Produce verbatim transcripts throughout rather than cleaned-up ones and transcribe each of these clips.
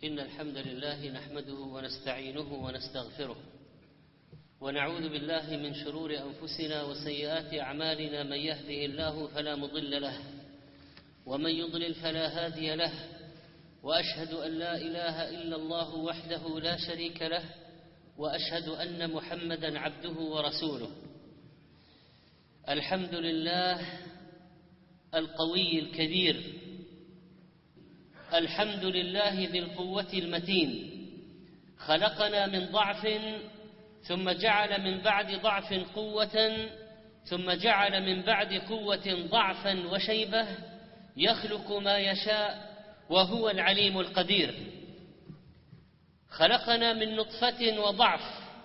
إن الحمد لله نحمده ونستعينه ونستغفره ونعوذ بالله من شرور أنفسنا وسيئات أعمالنا. من يهده الله فلا مضل له ومن يضلل فلا هادي له، وأشهد أن لا إله إلا الله وحده لا شريك له، وأشهد أن محمدا عبده ورسوله. الحمد لله القوي الكبير، الحمد لله ذي القوة المتين، خلقنا من ضعف ثم جعل من بعد ضعف قوة، ثم جعل من بعد قوة ضعفا وشيبة، يخلق ما يشاء وهو العليم القدير. خلقنا من نطفة وضعف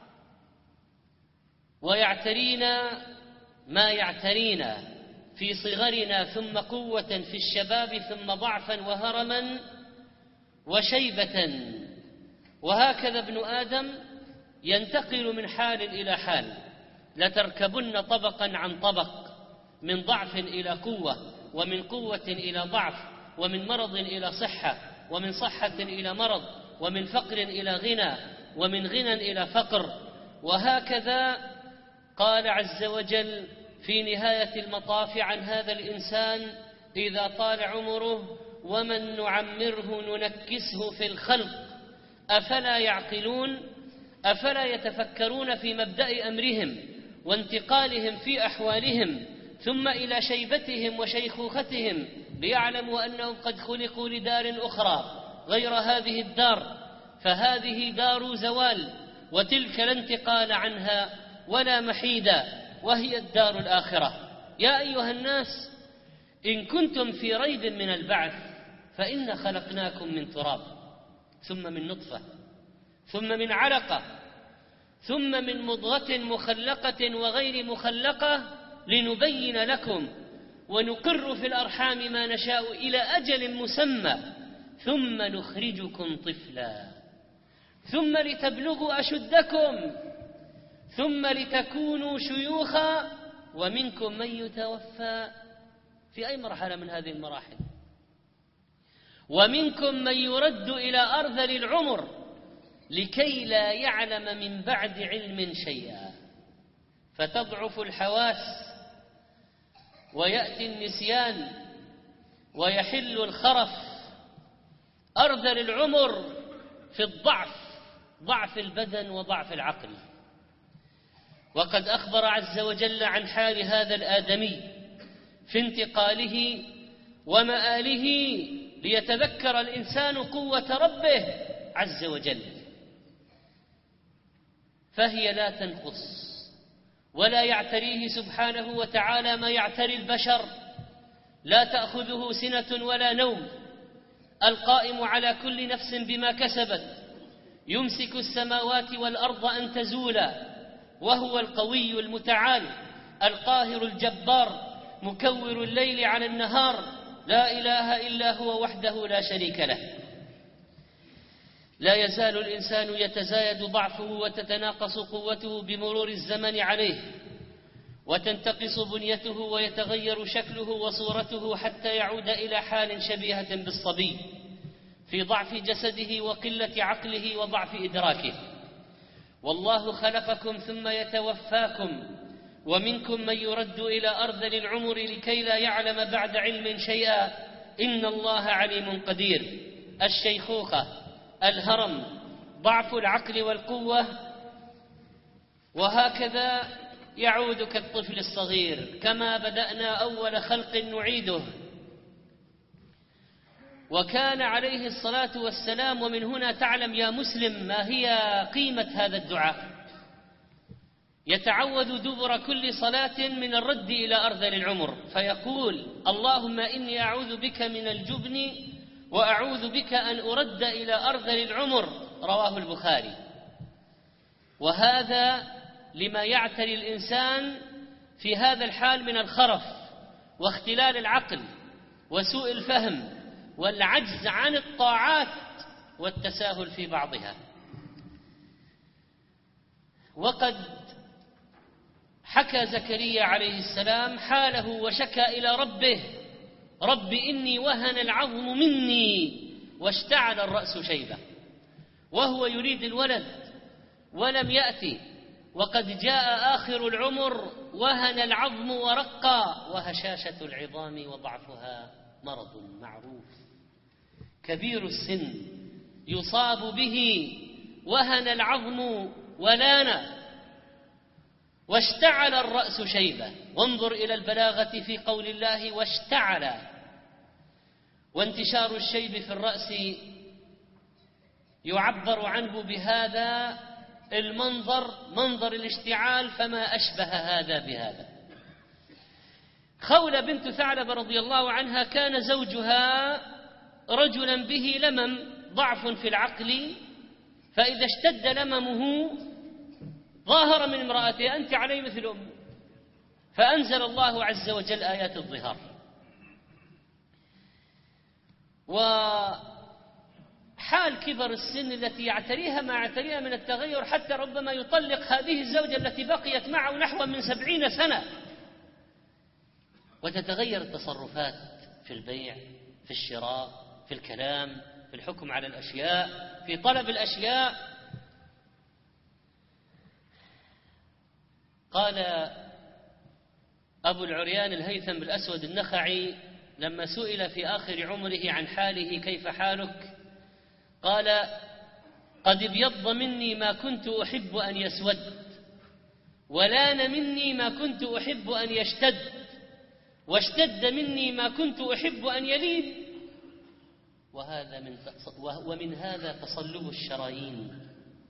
ويعترينا ما يعترينا في صغرنا، ثم قوة في الشباب، ثم ضعفا وهرما وشيبة، وهكذا ابن آدم ينتقل من حال إلى حال. لتركبن طبقا عن طبق، من ضعف إلى قوة، ومن قوة إلى ضعف، ومن مرض إلى صحة، ومن صحة إلى مرض، ومن فقر إلى غنى، ومن غنى إلى فقر. وهكذا قال عز وجل في نهاية المطاف عن هذا الإنسان إذا طال عمره: ومن نعمره ننكسه في الخلق أفلا يعقلون. أفلا يتفكرون في مبدأ أمرهم وانتقالهم في أحوالهم ثم إلى شيبتهم وشيخوختهم، ليعلموا أنهم قد خلقوا لدار أخرى غير هذه الدار، فهذه دار زوال، وتلك لا انتقال عنها ولا محيدا، وهي الدار الآخرة. يا أيها الناس، إن كنتم في ريب من البعث فإنا خلقناكم من تراب، ثم من نطفة، ثم من علقة، ثم من مضغة مخلقة وغير مخلقة، لنبين لكم ونقر في الأرحام ما نشاء إلى أجل مسمى، ثم نخرجكم طفلا، ثم لتبلغوا أشدكم، ثم لتكونوا شيوخا، ومنكم من يتوفى. في أي مرحلة من هذه المراحل؟ ومنكم من يرد إلى أرذل العمر لكي لا يعلم من بعد علم شيئا، فتضعف الحواس ويأتي النسيان ويحل الخرف. أرذل العمر في الضعف، ضعف البدن وضعف العقل. وقد أخبر عز وجل عن حال هذا الآدمي في انتقاله ومآله، ليتذكر الإنسان قوة ربه عز وجل، فهي لا تنقص ولا يعتريه سبحانه وتعالى ما يعتري البشر. لا تأخذه سنة ولا نوم، القائم على كل نفس بما كسبت، يمسك السماوات والأرض أن تزولا، وهو القوي المتعال القاهر الجبار، مكور الليل على النهار، لا إله إلا هو وحده لا شريك له. لا يزال الإنسان يتزايد ضعفه وتتناقص قوته بمرور الزمن عليه، وتنتقص بنيته ويتغير شكله وصورته، حتى يعود إلى حال شبيهة بالصبي في ضعف جسده وقلة عقله وضعف إدراكه. والله خلقكم ثم يتوفاكم، ومنكم من يرد إلى أرذل العمر لكي لا يعلم بعد علم شيئا، إن الله عليم قدير. الشيخوخة، الهرم، ضعف العقل والقوة، وهكذا يعود كالطفل الصغير. كما بدأنا أول خلق نعيده. وكان عليه الصلاة والسلام، ومن هنا تعلم يا مسلم ما هي قيمة هذا الدعاء، يتعوذ دبر كل صلاة من الرد إلى أرذل العمر، فيقول: اللهم إني أعوذ بك من الجبن، وأعوذ بك أن أرد إلى أرذل العمر. رواه البخاري. وهذا لما يعتري الإنسان في هذا الحال من الخرف واختلال العقل وسوء الفهم والعجز عن الطاعات والتساهل في بعضها. وقد حكى زكريا عليه السلام حاله وشكى إلى ربه: رب إني وهن العظم مني واشتعل الرأس شيبة. وهو يريد الولد ولم يأتي، وقد جاء آخر العمر وهن العظم ورقى، وهشاشة العظام وضعفها مرض معروف. كبير السن يصاب به وهن العظم ولان، واشتعل الرأس شيبة. وانظر إلى البلاغة في قول الله واشتعل، وانتشار الشيب في الرأس يعبر عنه بهذا المنظر، منظر الاشتعال، فما أشبه هذا بهذا. خولة بنت ثعلب رضي الله عنها كان زوجها رجلا به لمم، ضعف في العقل، فإذا اشتد لممه ظاهر من امرأته أنت علي مثل أم، فأنزل الله عز وجل آيات الظهار. وحال كبر السن التي يعتريها ما يعتريها من التغير، حتى ربما يطلق هذه الزوجة التي بقيت معه نحو من سبعين سنة، وتتغير التصرفات في البيع، في الشراء، في الكلام، في الحكم على الأشياء، في طلب الأشياء. قال أبو العريان الهيثم الأسود النخعي لما سئل في آخر عمره عن حاله كيف حالك، قال قد ابيض مني ما كنت أحب أن يسود، ولان مني ما كنت أحب أن يشتد، واشتد مني ما كنت أحب أن يلين، وهذا من ومن هذا تصلب الشرايين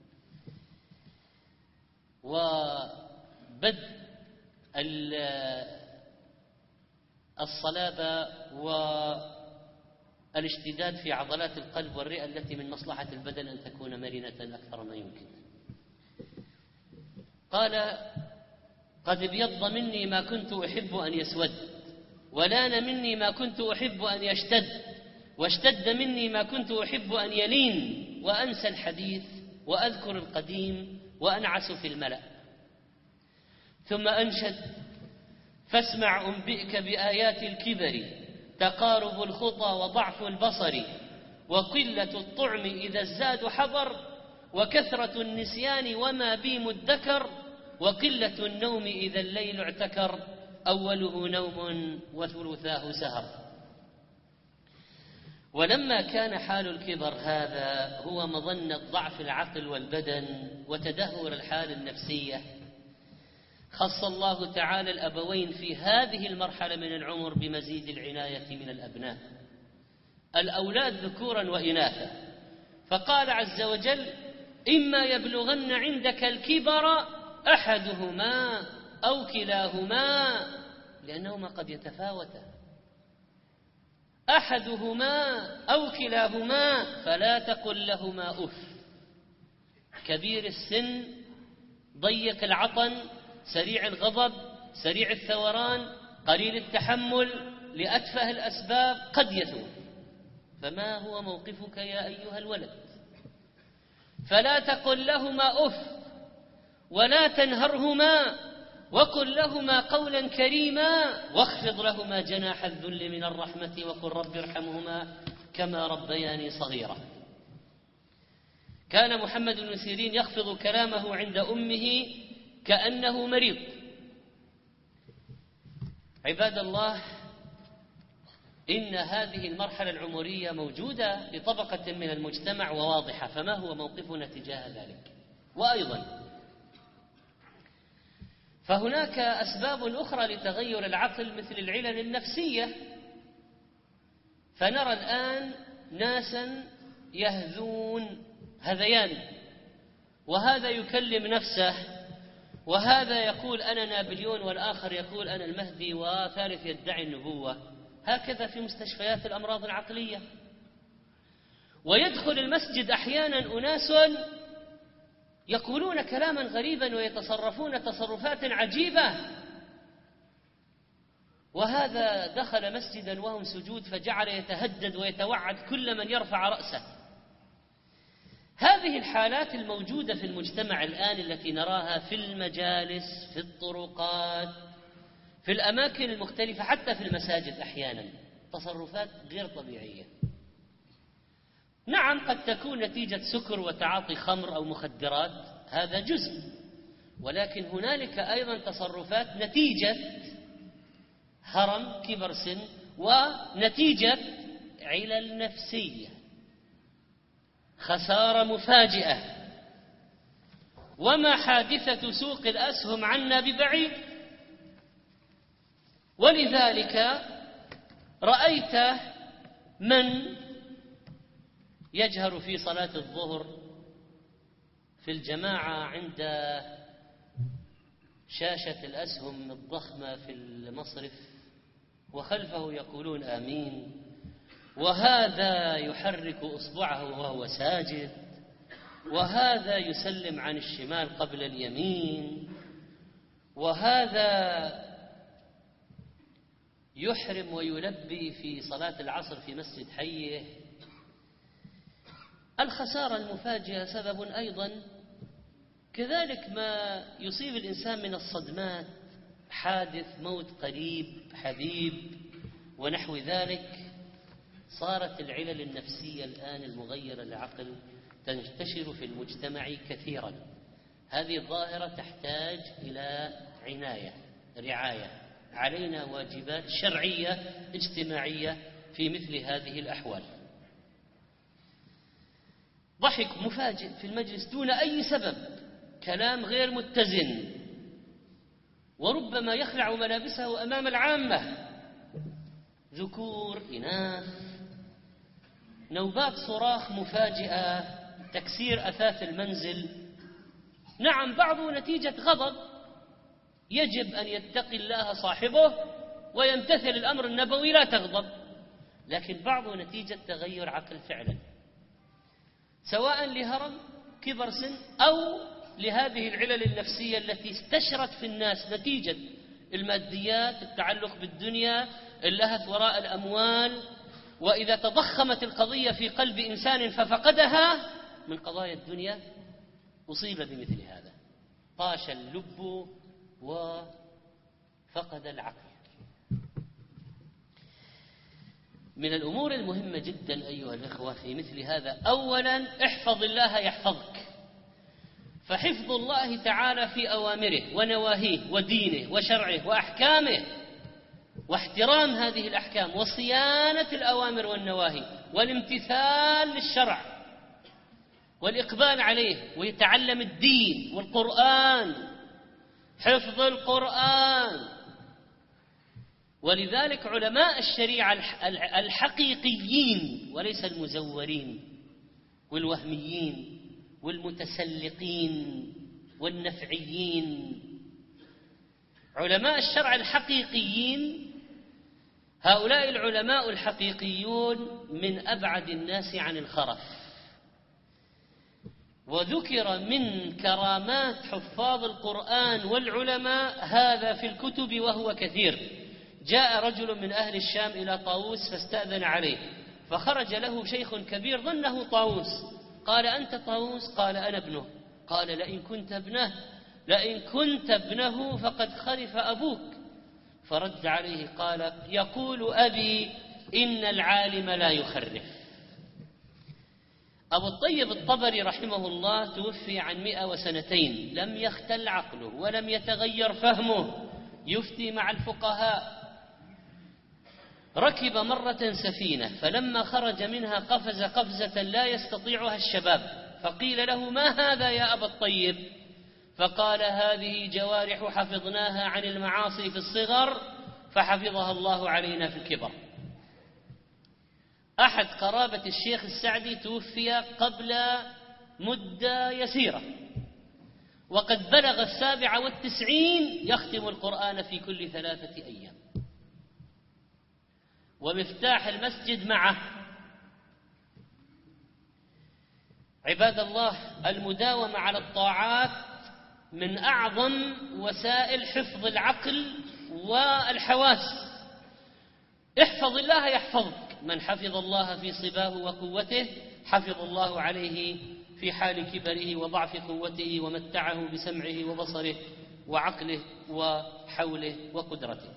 وبدء الصلابة والاشتداد في عضلات القلب والرئة التي من مصلحة البدن أن تكون مرنة أكثر ما يمكن. قال قد ابيض مني ما كنت أحب أن يسود، ولان مني ما كنت أحب أن يشتد، واشتد مني ما كنت أحب أن يلين، وأنسى الحديث وأذكر القديم وأنعس في الملأ. ثم أنشد فاسمع أنبئك بآيات الكبر، تقارب الخطى وضعف البصر، وقلة الطعم إذا الزاد حضر، وكثرة النسيان وما بي مدكر، وقلة النوم إذا الليل اعتكر، أوله نوم وثلثاه سهر. ولما كان حال الكبر هذا هو مظنة ضعف العقل والبدن وتدهور الحال النفسية، خص الله تعالى الأبوين في هذه المرحلة من العمر بمزيد العناية من الأبناء، الأولاد ذكورا وإناثا، فقال عز وجل إما يبلغن عندك الكبر أحدهما أو كلاهما، لأنهما قد يتفاوتا، أحدهما أو كلاهما فلا تقل لهما أف. كبير السن، ضيق العطن، سريع الغضب، سريع الثوران، قليل التحمل لأتفه الأسباب قد يثور. فما هو موقفك يا أيها الولد؟ فلا تقل لهما أف ولا تنهرهما، وقل لهما قولا كريما، واخفض لهما جناح الذل من الرحمة، وقل رب ارحمهما كما ربياني صغيرا. كان محمد بن سيرين يخفض كلامه عند أمه كأنه مريض. عباد الله، إن هذه المرحلة العمرية موجودة لطبقة من المجتمع وواضحة، فما هو موقفنا تجاه ذلك؟ وأيضا فهناك أسباب أخرى لتغير العقل مثل العلل النفسية، فنرى الآن ناسا يهذون هذيان، وهذا يكلم نفسه، وهذا يقول أنا نابليون، والآخر يقول أنا المهدي، وثالث يدعي النبوة. هكذا في مستشفيات الأمراض العقلية. ويدخل المسجد أحيانا أناس يقولون كلاما غريبا ويتصرفون تصرفات عجيبة، وهذا دخل مسجدا وهم سجود فجعل يتهدد ويتوعد كل من يرفع رأسه. هذه الحالات الموجودة في المجتمع الآن التي نراها في المجالس، في الطرقات، في الأماكن المختلفة، حتى في المساجد أحيانا، تصرفات غير طبيعية. نعم قد تكون نتيجة سكر وتعاطي خمر أو مخدرات، هذا جزء، ولكن هنالك أيضا تصرفات نتيجة هرم، كبر سن، ونتيجة علل نفسية، خسارة مفاجئة. وما حادثة سوق الأسهم عنا ببعيد، ولذلك رأيت من يجهر في صلاة الظهر في الجماعة عند شاشة الأسهم الضخمة في المصرف وخلفه يقولون آمين، وهذا يحرك إصبعه وهو ساجد، وهذا يسلم عن الشمال قبل اليمين، وهذا يحرم ويلبي في صلاة العصر في مسجد حيه. الخسارة المفاجئة سبب أيضا، كذلك ما يصيب الإنسان من الصدمات، حادث موت قريب حبيب ونحو ذلك. صارت العلل النفسية الآن المغيرة للعقل تنتشر في المجتمع كثيرا. هذه الظاهرة تحتاج إلى عناية، رعاية، علينا واجبات شرعية اجتماعية في مثل هذه الأحوال. ضحك مفاجئ في المجلس دون أي سبب، كلام غير متزن، وربما يخلع ملابسه أمام العامة، ذكور إناث، نوبات صراخ مفاجئة، تكسير أثاث المنزل. نعم بعضه نتيجة غضب، يجب أن يتقي الله صاحبه ويمتثل الأمر النبوي لا تغضب، لكن بعضه نتيجة تغير عقل فعلا، سواء لهرم، كبر سن، أو لهذه العلل النفسية التي استشرت في الناس نتيجة الماديات، التعلق بالدنيا، اللهث وراء الأموال. وإذا تضخمت القضية في قلب إنسان ففقدها من قضايا الدنيا أصيب بمثل هذا، طاش اللب وفقد العقل. من الأمور المهمة جدا أيها الأخوة في مثل هذا، أولا احفظ الله يحفظك، فحفظ الله تعالى في أوامره ونواهيه ودينه وشرعه وأحكامه، واحترام هذه الأحكام وصيانة الأوامر والنواهي والامتثال للشرع والإقبال عليه، ويتعلم الدين والقرآن، حفظ القرآن. ولذلك علماء الشريعة الحقيقيين وليس المزورين والوهميين والمتسلقين والنفعيين، علماء الشرع الحقيقيين، هؤلاء العلماء الحقيقيون من أبعد الناس عن الخرف. وذكر من كرامات حفاظ القرآن والعلماء هذا في الكتب وهو كثير. جاء رجل من أهل الشام إلى طاووس فاستأذن عليه، فخرج له شيخ كبير ظنه طاووس، قال أنت طاووس؟ قال أنا ابنه. قال لئن كنت ابنه لئن كنت ابنه فقد خرف أبوك. فرد عليه قال يقول أبي إن العالم لا يخرف. أبو الطيب الطبري رحمه الله توفي عن مئة وسنتين، لم يختل عقله ولم يتغير فهمه، يفتي مع الفقهاء. ركب مرة سفينة، فلما خرج منها قفز قفزة لا يستطيعها الشباب، فقيل له ما هذا يا أبا الطيب؟ فقال هذه جوارح حفظناها عن المعاصي في الصغر فحفظها الله علينا في الكبر. أحد قرابة الشيخ السعدي توفي قبل مدة يسيرة، وقد بلغ السابعة والتسعين، يختم القرآن في كل ثلاثة أيام، ومفتاح المسجد معه. عباد الله، المداومة على الطاعات من أعظم وسائل حفظ العقل والحواس. احفظ الله يحفظك، من حفظ الله في صباه وقوته حفظ الله عليه في حال كبره وضعف قوته، ومتعه بسمعه وبصره وعقله وحوله وقدرته.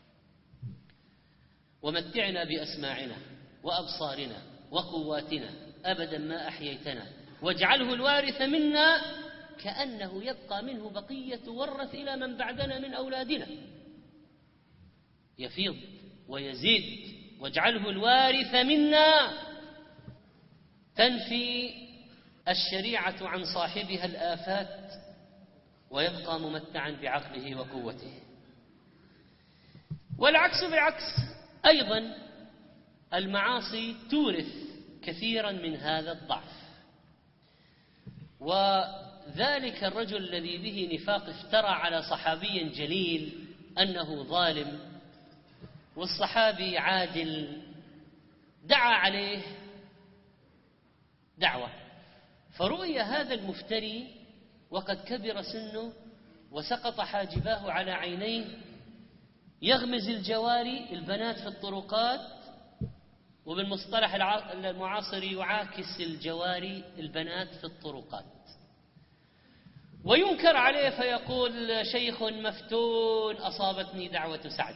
ومتعنا بأسماعنا وأبصارنا وقواتنا أبدا ما أحييتنا واجعله الوارث منا، كأنه يبقى منه بقية ورث إلى من بعدنا من أولادنا، يفيض ويزيد. واجعله الوارث منا تنفي الشريعة عن صاحبها الآفات ويبقى ممتعا بعقله وقوته. والعكس بالعكس أيضا، المعاصي تورث كثيرا من هذا الضعف. وذلك الرجل الذي به نفاق افترى على صحابي جليل أنه ظالم، والصحابي عادل، دعا عليه دعوة، فرؤي هذا المفتري وقد كبر سنه وسقط حاجباه على عينيه، يغمز الجواري البنات في الطرقات، وبالمصطلح المعاصر يعاكس الجواري البنات في الطرقات، وينكر عليه فيقول شيخ مفتون أصابتني دعوة سعد.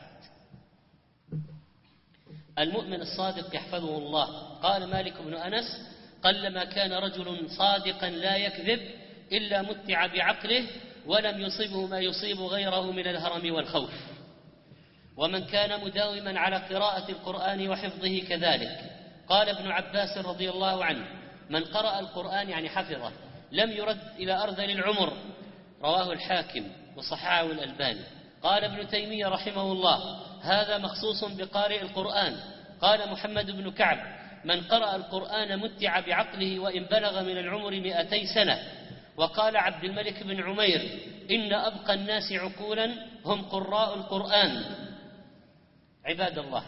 المؤمن الصادق يحفظه الله. قال مالك بن أنس: قلما كان رجل صادقا لا يكذب إلا متع بعقله ولم يصبه ما يصيب غيره من الهرم والخوف. ومن كان مداوما على قراءة القرآن وحفظه كذلك. قال ابن عباس رضي الله عنه: من قرأ القرآن يعني حفظه لم يرد إلى أرذل العمر. رواه الحاكم وصححه الألباني. قال ابن تيمية رحمه الله: هذا مخصوص بقارئ القرآن. قال محمد بن كعب: من قرأ القرآن متع بعقله وإن بلغ من العمر مئتي سنة. وقال عبد الملك بن عمير: إن أبقى الناس عقولا هم قراء القرآن. عباد الله،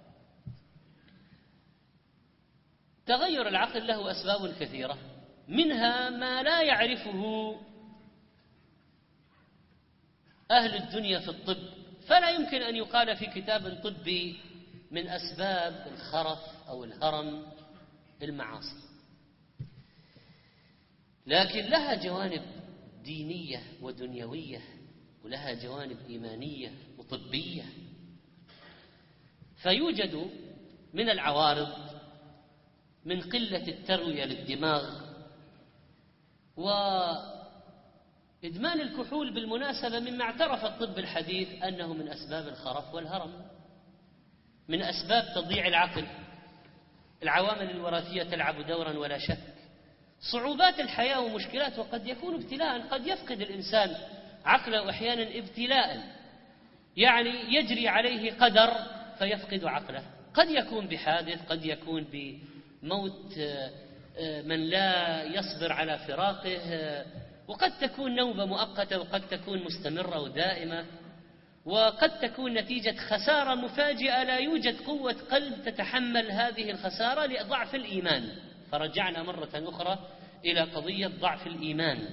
تغير العقل له أسباب كثيرة، منها ما لا يعرفه أهل الدنيا في الطب، فلا يمكن أن يقال في كتاب طبي من أسباب الخرف أو الهرم المعاصي، لكن لها جوانب دينية ودنيوية، ولها جوانب إيمانية وطبية. فيوجد من العوارض من قلة التروية للدماغ، وإدمان الكحول بالمناسبة مما اعترف الطب الحديث أنه من أسباب الخرف والهرم، من أسباب تضييع العقل. العوامل الوراثية تلعب دورا ولا شك، صعوبات الحياة ومشكلات، وقد يكون ابتلاء، قد يفقد الإنسان عقله أحيانا ابتلاء، يعني يجري عليه قدر فيفقد عقله، قد يكون بحادث، قد يكون بموت من لا يصبر على فراقه، وقد تكون نوبة مؤقتة، وقد تكون مستمرة ودائمة، وقد تكون نتيجة خسارة مفاجئة لا يوجد قوة قلب تتحمل هذه الخسارة لضعف الإيمان. فرجعنا مرة أخرى إلى قضية ضعف الإيمان.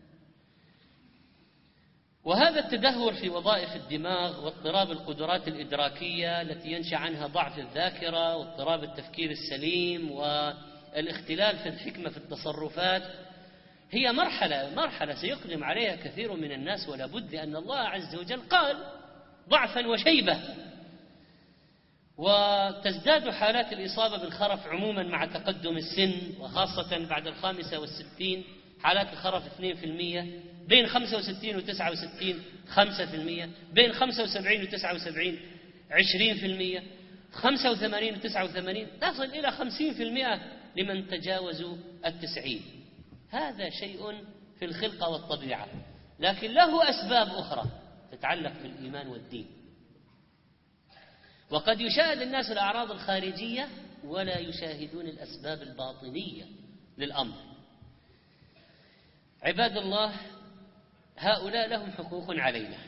وهذا التدهور في وظائف الدماغ واضطراب القدرات الإدراكية التي ينشأ عنها ضعف الذاكرة واضطراب التفكير السليم والاختلال في الحكمة في التصرفات هي مرحلة مرحلة سيقدم عليها كثير من الناس، ولا بد، لأن الله عز وجل قال ضعفا وشيبة. وتزداد حالات الإصابة بالخرف عموما مع تقدم السن، وخاصة بعد الخامسة والستين حالات الخرف اثنين بالمئة، بين خمسة وستين وتسعة وستين خمسة بالمئة، بين خمسة وسبعين وتسعة وسبعين عشرين بالمئة، خمسة وثمانين وتسعة وثمانين تصل إلى خمسين بالمئة لمن تجاوزوا التسعين. هذا شيء في الخلقة والطبيعة، لكن له أسباب أخرى تتعلق بالإيمان والدين. وقد يشاهد الناس الأعراض الخارجية ولا يشاهدون الأسباب الباطنية للأمر. عباد الله، هؤلاء لهم حقوق علينا،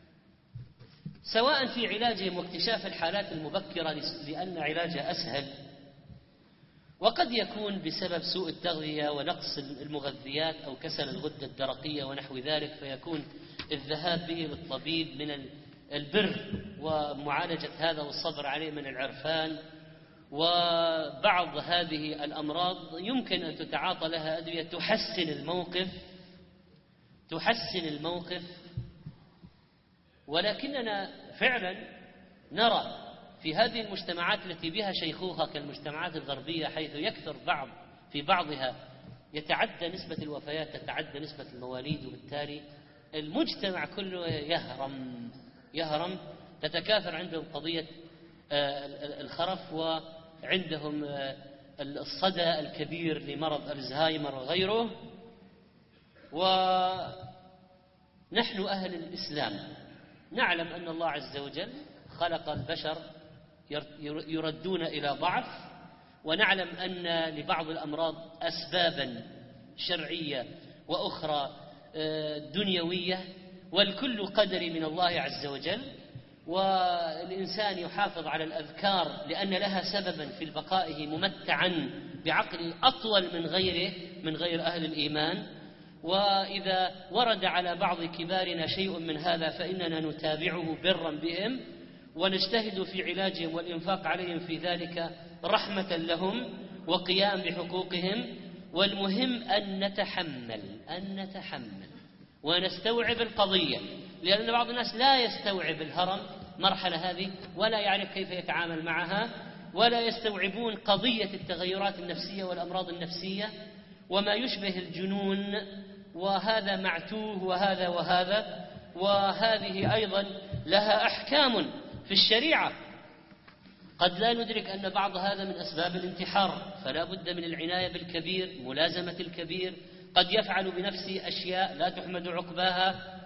سواء في علاجهم واكتشاف الحالات المبكرة لأن علاجها أسهل، وقد يكون بسبب سوء التغذية ونقص المغذيات أو كسل الغدة الدرقية ونحو ذلك، فيكون الذهاب به للطبيب من البر ومعالجة هذا والصبر عليه من العرفان. وبعض هذه الأمراض يمكن أن تتعاطى لها أدوية تحسن الموقف تحسن الموقف ولكننا فعلا نرى في هذه المجتمعات التي بها شيخوخة كالمجتمعات الغربية، حيث يكثر بعض في بعضها يتعدى نسبة الوفيات تتعدى نسبة المواليد، وبالتالي المجتمع كله يهرم يهرم تتكاثر عندهم قضية الخرف، وعندهم الصدى الكبير لمرض الزهايمر وغيره. ونحن أهل الإسلام نعلم أن الله عز وجل خلق البشر يردون إلى ضعف، ونعلم أن لبعض الأمراض أسبابا شرعية وأخرى دنيوية، والكل قدري من الله عز وجل. والإنسان يحافظ على الأذكار لأن لها سببا في بقائه ممتعا بعقل أطول من غيره من غير أهل الإيمان. وإذا ورد على بعض كبارنا شيء من هذا فإننا نتابعه برا بهم، ونجتهد في علاجهم والإنفاق عليهم في ذلك رحمة لهم وقيام بحقوقهم. والمهم أن نتحمل أن نتحمل ونستوعب القضية، لأن بعض الناس لا يستوعب الهرم مرحلة هذه ولا يعرف كيف يتعامل معها، ولا يستوعبون قضية التغيرات النفسية والأمراض النفسية وما يشبه الجنون، وهذا معتوه وهذا وهذا. وهذه أيضا لها أحكام في الشريعة. قد لا ندرك أن بعض هذا من أسباب الانتحار، فلا بد من العناية بالكبير، ملازمة الكبير. قد يفعل بنفسه أشياء لا تحمد عقباها.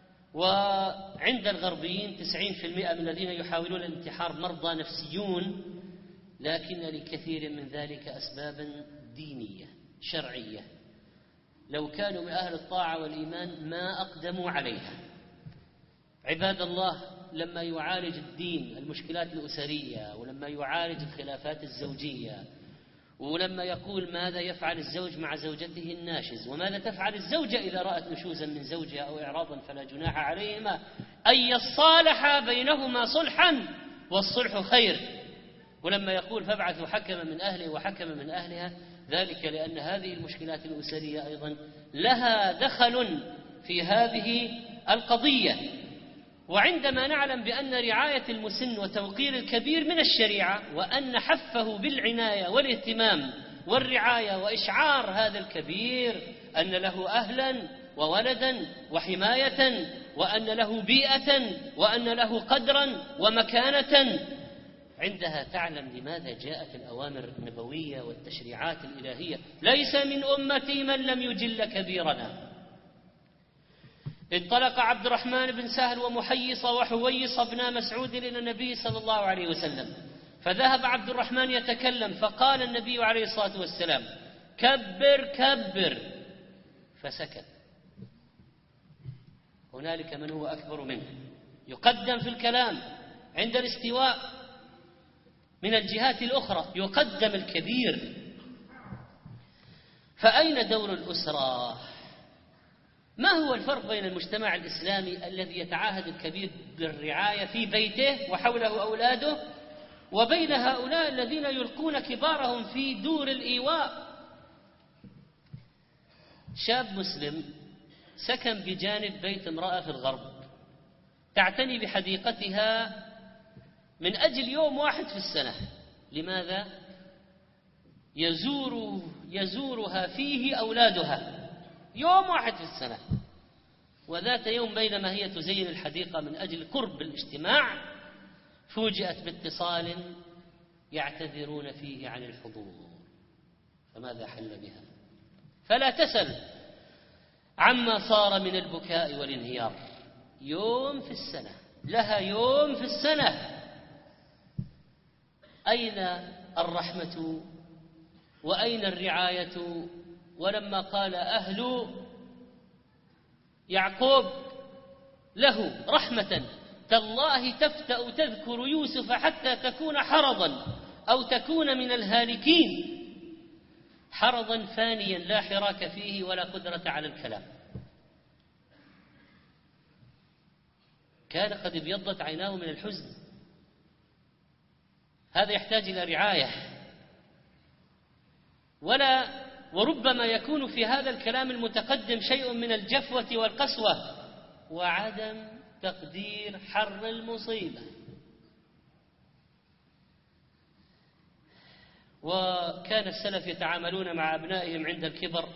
وعند الغربيين تسعين بالمئة من الذين يحاولون الانتحار مرضى نفسيون، لكن لكثير من ذلك أسبابا دينية شرعية، لو كانوا من أهل الطاعة والإيمان ما أقدموا عليها. عباد الله، لما يعالج الدين المشكلات الأسرية، ولما يعالج الخلافات الزوجية، ولما يقول ماذا يفعل الزوج مع زوجته الناشز، وماذا تفعل الزوجة إذا رأت نشوزا من زوجها أو إعراضا فلا جناح عليهما أن يصالحا بينهما صلحا والصلح خير. ولما يقول فابعثوا حكما من أهله وحكما من أهلها، ذلك لأن هذه المشكلات الأسرية أيضا لها دخل في هذه القضية. وعندما نعلم بأن رعاية المسن وتوقير الكبير من الشريعة، وأن حفه بالعناية والاهتمام والرعاية وإشعار هذا الكبير أن له أهلا وولدا وحماية، وأن له بيئة، وأن له قدرا ومكانة، عندها تعلم لماذا جاءت الأوامر النبوية والتشريعات الإلهية. ليس من أمتي من لم يجل كبيرنا. انطلق عبد الرحمن بن سهل ومحيص وحويص بن مسعود إلى النبي صلى الله عليه وسلم، فذهب عبد الرحمن يتكلم، فقال النبي عليه الصلاة والسلام: كبر كبر، فسكت. هنالك من هو أكبر منه، يقدم في الكلام عند الاستواء من الجهات الأخرى، يقدم الكبير. فأين دور الأسرة؟ ما هو الفرق بين المجتمع الإسلامي الذي يتعاهد الكبير بالرعاية في بيته وحوله أولاده، وبين هؤلاء الذين يلقون كبارهم في دور الإيواء؟ شاب مسلم سكن بجانب بيت امرأة في الغرب تعتني بحديقتها من أجل يوم واحد في السنة. لماذا؟ يزور يزورها فيه أولادها يوم واحد في السنة. وذات يوم بينما هي تزين الحديقة من أجل قرب الاجتماع، فوجئت باتصال يعتذرون فيه عن الحضور. فماذا حل بها؟ فلا تسل عما صار من البكاء والانهيار. يوم في السنة، لها يوم في السنة. أين الرحمة وأين الرعاية؟ ولما قال أهل يعقوب له رحمة: تالله تفتأ تذكر يوسف حتى تكون حرضا أو تكون من الهالكين. حرضا فانيا لا حراك فيه ولا قدرة على الكلام. كان قد ابيضت عيناه من الحزن. هذا يحتاج إلى رعاية. ولا وربما يكون في هذا الكلام المتقدم شيء من الجفوة والقسوة وعدم تقدير حر المصيبة. وكان السلف يتعاملون مع أبنائهم عند الكبر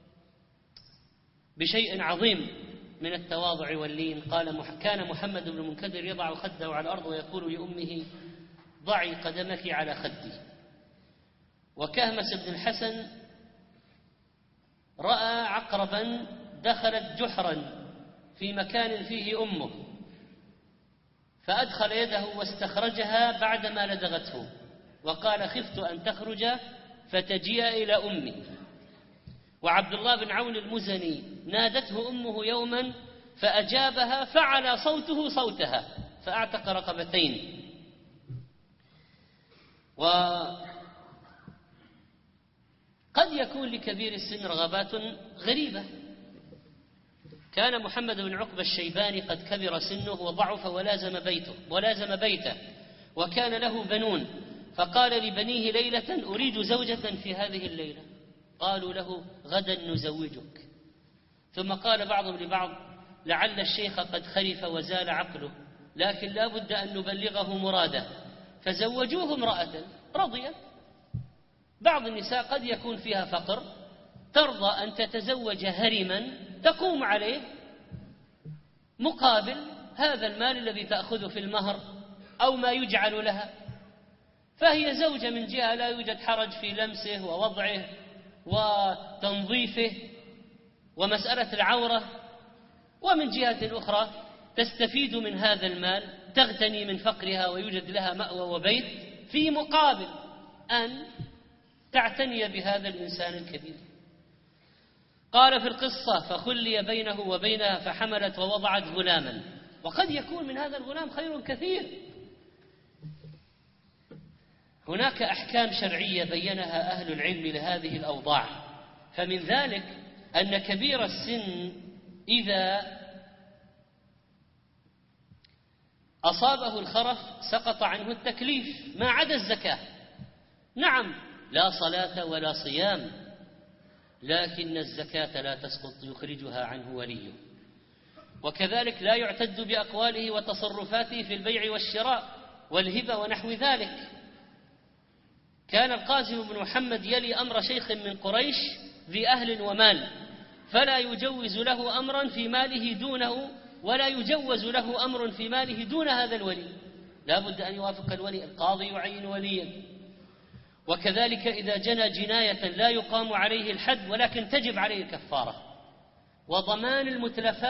بشيء عظيم من التواضع واللين. قال كان محمد بن المنكدر يضع خده على الأرض ويقول لأمه ضعي قدمك على خدي. وكهمس بن الحسن رأى عقربا دخلت جحرا في مكان فيه أمه، فأدخل يده واستخرجها بعدما لدغته، وقال خفت أن تخرج فتجيء إلى أمي. وعبد الله بن عون المزني نادته أمه يوما فأجابها فعلى صوته صوتها فأعتق رقبتين. وقد يكون لكبير السن رغبات غريبة. كان محمد بن عقبة الشيباني قد كبر سنه وضعف ولازم بيته ولازم بيته وكان له بنون، فقال لبنيه ليلة أريد زوجة في هذه الليلة، قالوا له غدا نزوجك. ثم قال بعضهم لبعض لعل الشيخ قد خرف وزال عقله، لكن لا بد أن نبلغه مراده، فزوجوه امرأة رضيت. بعض النساء قد يكون فيها فقر ترضى أن تتزوج هرما تقوم عليه مقابل هذا المال الذي تأخذه في المهر أو ما يجعل لها، فهي زوجة من جهة لا يوجد حرج في لمسه ووضعه وتنظيفه ومسألة العورة، ومن جهة أخرى تستفيد من هذا المال تغتني من فقرها ويوجد لها مأوى وبيت في مقابل أن تعتني بهذا الإنسان الكبير. قال في القصة فخلي بينه وبينها فحملت ووضعت غلاما. وقد يكون من هذا الغلام خير كثير. هناك أحكام شرعية بينها أهل العلم لهذه الأوضاع، فمن ذلك أن كبير السن إذا أصابه الخرف سقط عنه التكليف ما عدا الزكاة. نعم لا صلاة ولا صيام، لكن الزكاة لا تسقط يخرجها عنه وليه. وكذلك لا يعتد بأقواله وتصرفاته في البيع والشراء والهبة ونحو ذلك. كان القاسم بن محمد يلي أمر شيخ من قريش ذي أهل ومال، فلا يجوز له أمرا في ماله دونه ولا يجوز له أمر في ماله دون هذا الولي، لا بد أن يوافق الولي، القاضي يعين وليا. وكذلك إذا جنى جناية لا يقام عليه الحد ولكن تجب عليه الكفارة وضمان المتلفات